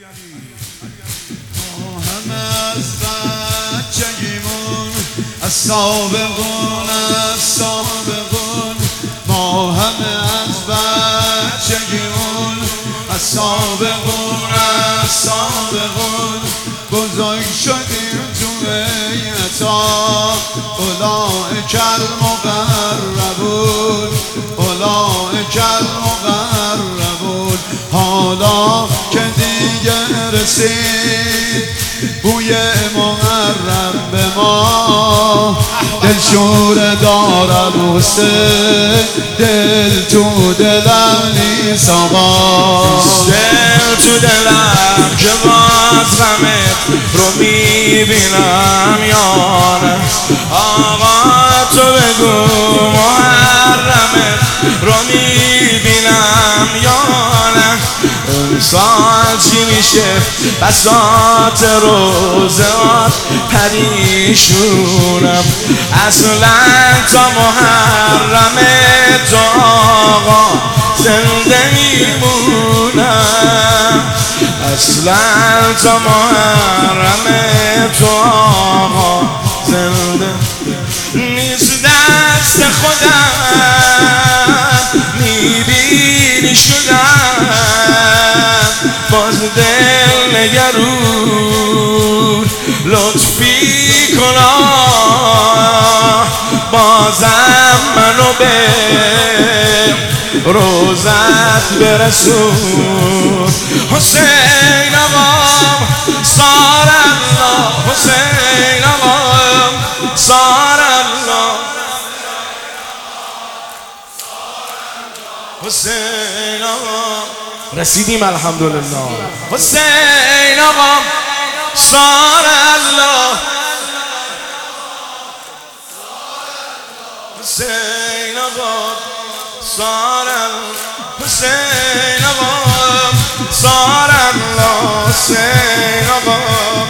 ما همه از بچگیمون از سابقون ما همه از بچگیمون از سابقون بزرگ شدیم تو بیعتا اولئک المقربون حالا که دیگه رسید بوی محرم به ما دلشوره دارم حسین دل تو دلم نیست آقا دل تو دلم که باز غمت رو میبینم یا نه آقا تو بگو محرمت رو میبینم یا نه انسان چی میشه بساط روزات پریشونم اصلا تا محرم تو آقا زنده میمونم اصلا تا محرم تو آقا زنده نیست دست خودم میبینی شدم باز دل نگرون لطفی کنا بازم منو به روزت برسون حسین آقام سار الله حسین آقام سار الله حسین آقام رسیدیم الحمدلله حسین آقام سار الله حسین آقام سار حسین آقام سار الله حسین آقام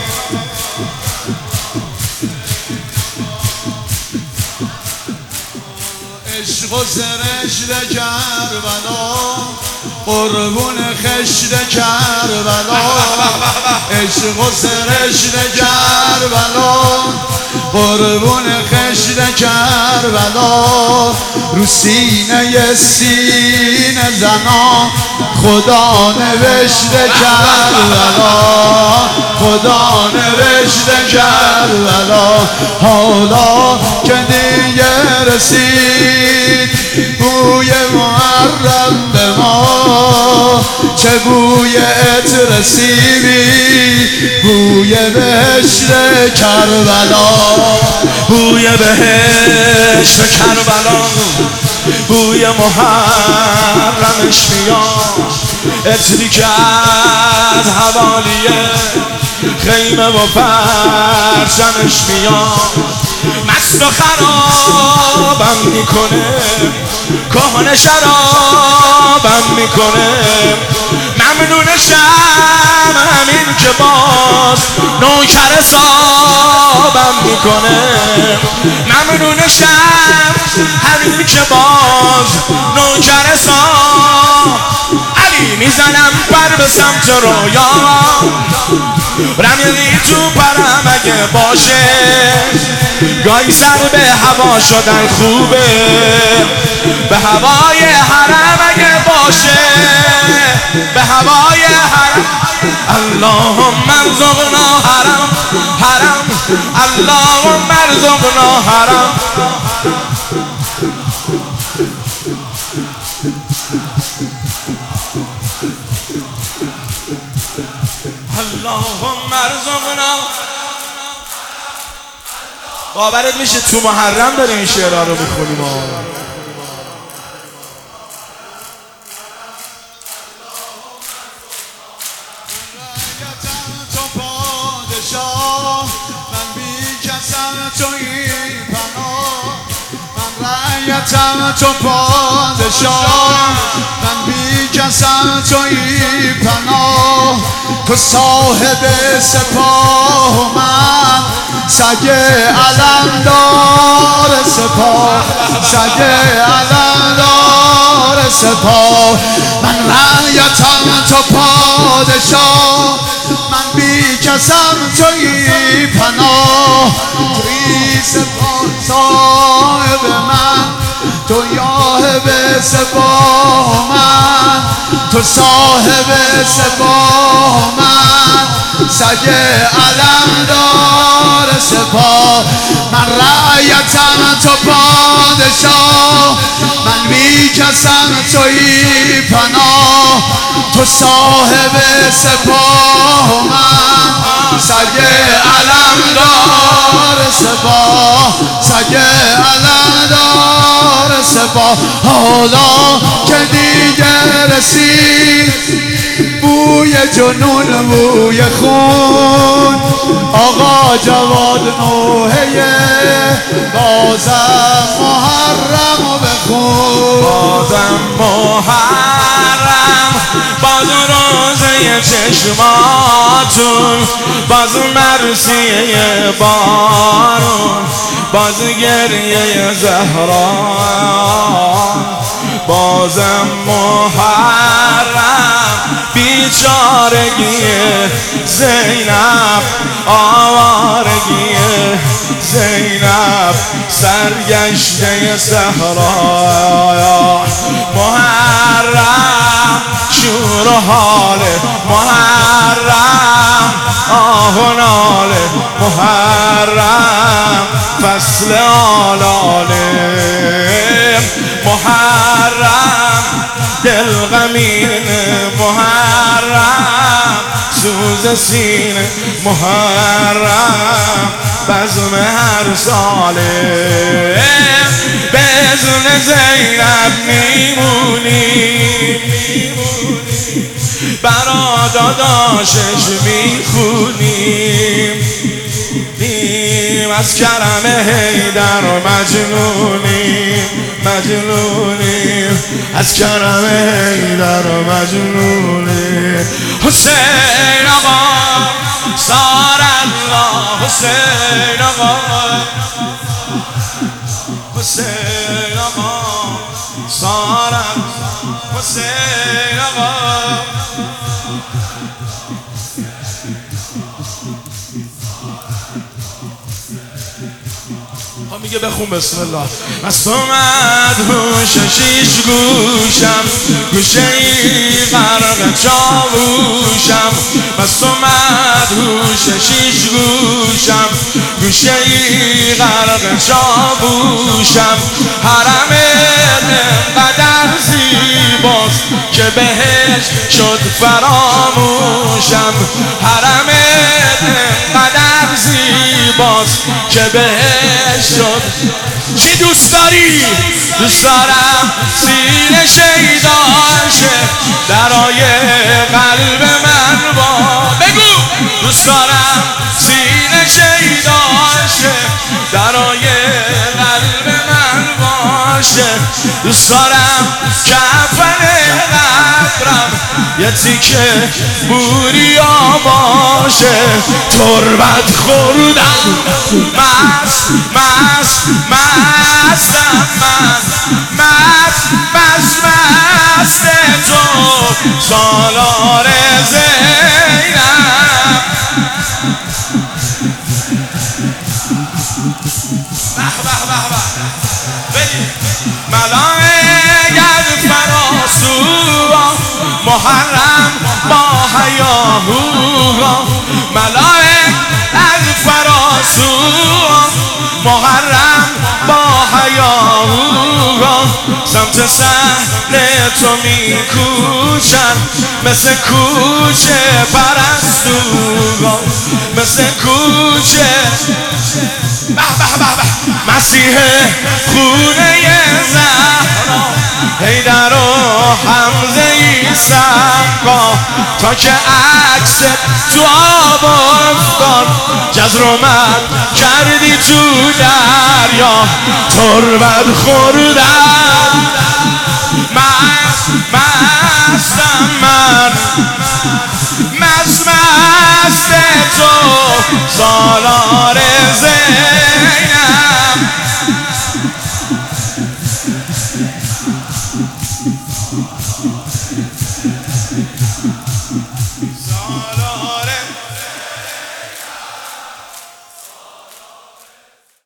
عشق و سرشت کربلا قربون خشت کربلا عشق و سرشت کربلا قربون خشت کربلا رو سینه زنا خدا نوشته کربلا خدا نوشته کربلا حالا که دیگه رسید بوی محرم به ما چه بوی عطر سیبی بوی بهشت کربلا بوی بهشت کربلا بوی محرمش میاد عطری که از حوالیه خیمه و پرچمش میاد مست و خرابم میکنه کهنه شرابم میکنه ممنونشم همین که باز نوکر حسابم میکنه ممنونشم همین که باز نوکر حساب علی میزنم پر به سمت رویام رمیدی تو پرم اگه باشه گاهی سر به هوا شدن خوبه به هوای حرم اگه باشه به هوای حرم اللهم ارزقنا حرم حرم اللهم ارزقنا حرم اللهم ارزقنا باورت میشه تو محرم داریم این شعرها رو میخونیم تو پادشاه من بی کسم تویی پناه تو صاحب سپاه من سگ علمدار سپاه سگ علمدار سپاه من رعیتم تو پادشاه کسم تویی پناه تویی سپاه صاحب من تو یاهب سپاه من تو صاحب سپاه من سگ علمدار سپاه من رعیتم تو پادشاه من بی کسم تویی پناه تو صاحب سپاه من سگ علمدار سپاه سگ علمدار سپاه حالا که دیگه رسید بوی جنون بوی خون آقا جواد نوحه بازم محرم بخون بازم محرم باز روزه چشماتون باز مرسیه بارون باز گریه زهرا بازم محرم بیچارگی زینب آوارگی زینب سرگشته صحرا محرم شور و حال محرم آه و ناله محرم فصل آلاله محرم دل غمین محرم سوز سینه محرم بزم هر ساله بزن زینب میمونی برا داداشش میخونیم از کرم حیدر مجنونیم مجنونیم از کرم حیدر مجنونیم حسین آقا سار الله حسین آقا حسین آقا سار حسین آقا میگه بخون بسم الله از تو مدهوش شیش گوشم گوشه ای غرق چاووشم از تو مدهوش شیش گوشم گوشه ای غرق چاووشم حرم قدر زیباست که بهش شد فراموشم حرم قدر زیباست که بهش شد چی دوست داری؟ دوست دارم سینه شیداشه درای قلب من با بگو دوست دارم سینه شیداشه درای قلب من باشه دوست دارم کفن قبرم یه تیکه بوریا باشه تربت خوردم مست مست مستم من مست تو سالار زینب ملائکت فراسو محرم با حیاهو ملائکت فراسو محرم با حیاهو سمت سهل تو میکوچن مثل کوچه پرستو مثل کوچه مسیح خونه زهرا حیدر و حمزه سقا تا که عکس تو آب افتاد جزر و من کردی تو دریا تربت خوردم مستم من مست تو سالار زینب